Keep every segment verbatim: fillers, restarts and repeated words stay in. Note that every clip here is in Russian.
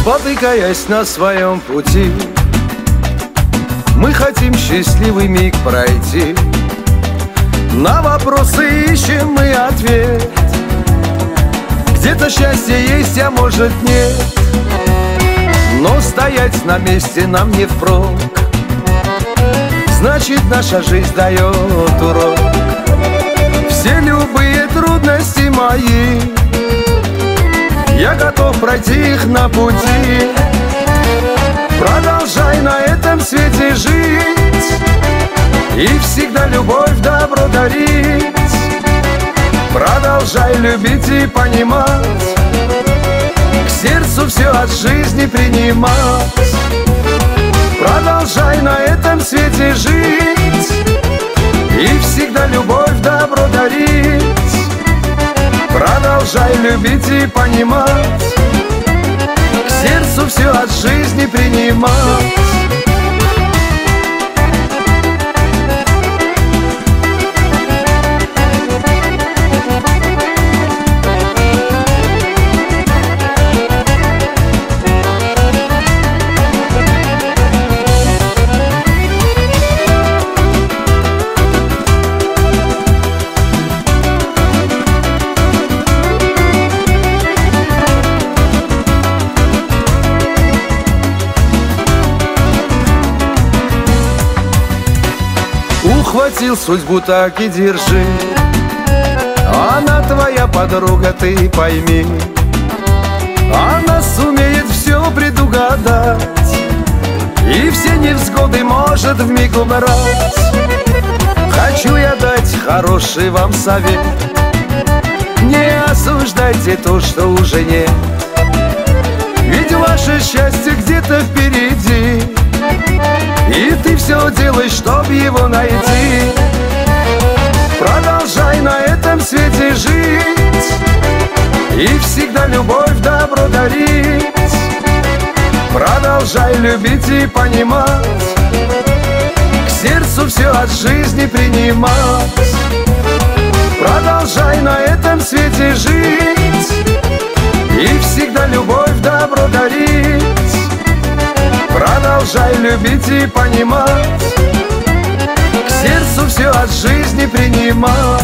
Спотыкаясь на своем пути, мы хотим счастливый миг пройти. На вопросы ищем мы ответ. Где-то счастье есть, а может нет. Но стоять на месте нам не впрок. Значит, наша жизнь дает урок. Все любые трудности мои, я готов пройти их на пути. Продолжай на этом свете жить и всегда любовь, добро дарить. Продолжай любить и понимать, к сердцу все от жизни принимать. Продолжай на этом свете жить и всегда любовь, добро дарить. Продолжай любить и понимать, к сердцу все от жизни принимать. Ухватил судьбу, так и держи. Она твоя подруга, ты пойми. Она сумеет все предугадать и все невзгоды может вмиг убрать. Хочу я дать хороший вам совет: не осуждайте то, что уже нет. Ведь ваше счастье где-то впереди, и ты все делаешь, чтоб его найти. Продолжай на этом свете жить и всегда любовь, добро дарить. Продолжай любить и понимать, к сердцу все от жизни принимать. Продолжай на этом свете жить и всегда любовь, добро дарить. Продолжай любить и понимать, к сердцу все от жизни принимать.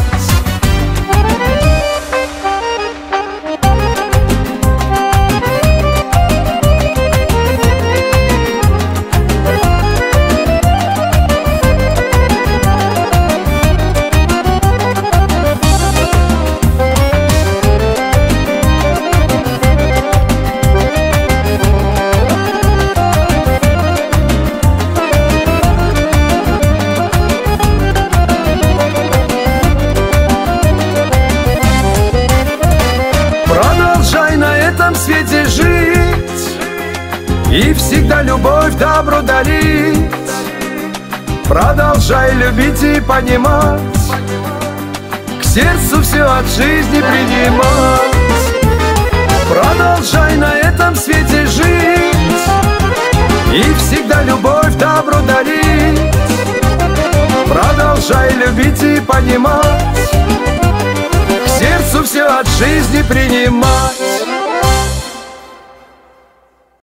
Свете жить и всегда любовь, добро дарить. Продолжай любить и понимать, к сердцу все от жизни принимать. Продолжай на этом свете жить и всегда любовь, добро дарить. Продолжай любить и понимать, к сердцу все от жизни принимать.